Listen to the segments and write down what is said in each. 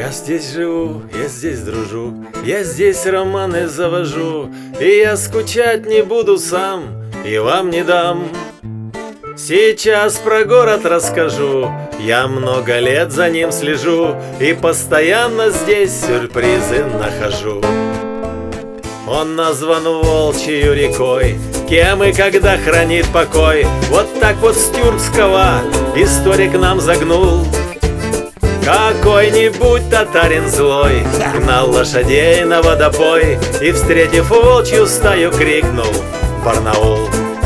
Я здесь живу, я здесь дружу, я здесь романы завожу, и я скучать не буду сам, и вам не дам. Сейчас про город расскажу, я много лет за ним слежу, и постоянно здесь сюрпризы нахожу. Он назван Волчьей рекой, кем и когда хранит покой. Вот так вот с Тюркского историк нам загнул. Какой-нибудь татарин злой гнал лошадей на водопой и, встретив волчью стаю, крикнул: «Барнаул!».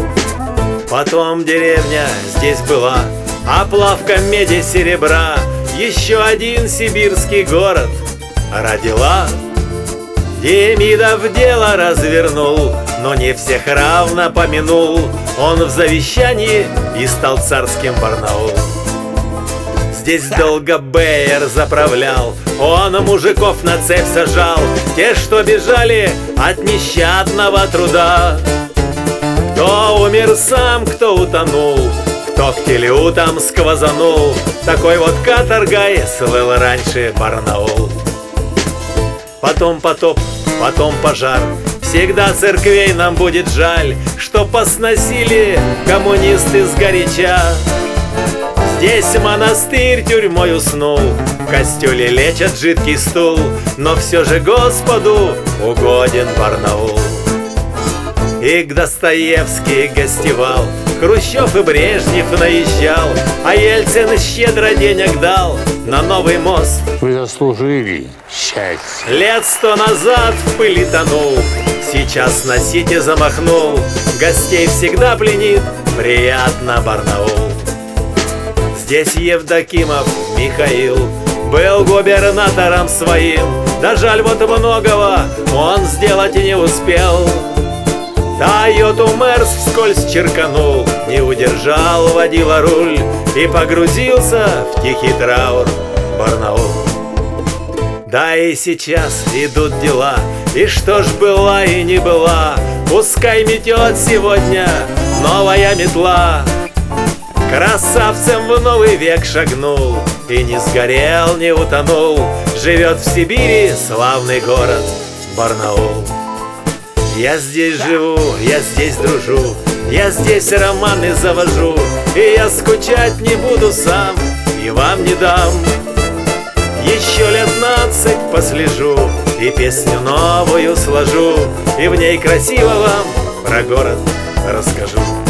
Потом деревня здесь была, оплавка меди серебра, еще один сибирский город родила. Демидов дело развернул, но не всех равно помянул. Он в завещании и стал царским Барнаул. Здесь долго Бейер заправлял, он мужиков на цепь сажал, те, что бежали от нещадного труда. Кто умер сам, кто утонул, кто к Телеутам сквозанул, такой вот каторгой слыл раньше Барнаул. Потом потоп, потом пожар, всегда церквей нам будет жаль, что посносили коммунисты сгоряча. Здесь монастырь тюрьмой уснул, в костеле лечат жидкий стул, но все же Господу угоден Барнаул. И к Достоевский гостевал, Хрущев и Брежнев наезжал, а Ельцин щедро денег дал на новый мост. Вы заслужили счастье. Лет 100 назад в пыли тонул, сейчас на Сити замахнул. Гостей всегда пленит приятно Барнаул. Здесь Евдокимов Михаил был губернатором своим, да жаль, вот многого он сделать и не успел. Тойоту Мерс вскользь черканул, не удержал водила руль и погрузился в тихий траур Барнаул. Да и сейчас идут дела, и что ж была и не была, пускай метет сегодня новая метла. Красавцем в новый век шагнул и не сгорел, не утонул, живет в Сибири славный город Барнаул. Я здесь живу, я здесь дружу, я здесь романы завожу, и я скучать не буду сам, и вам не дам. Еще лет 15 послежу, и песню новую сложу, и в ней красиво вам про город расскажу.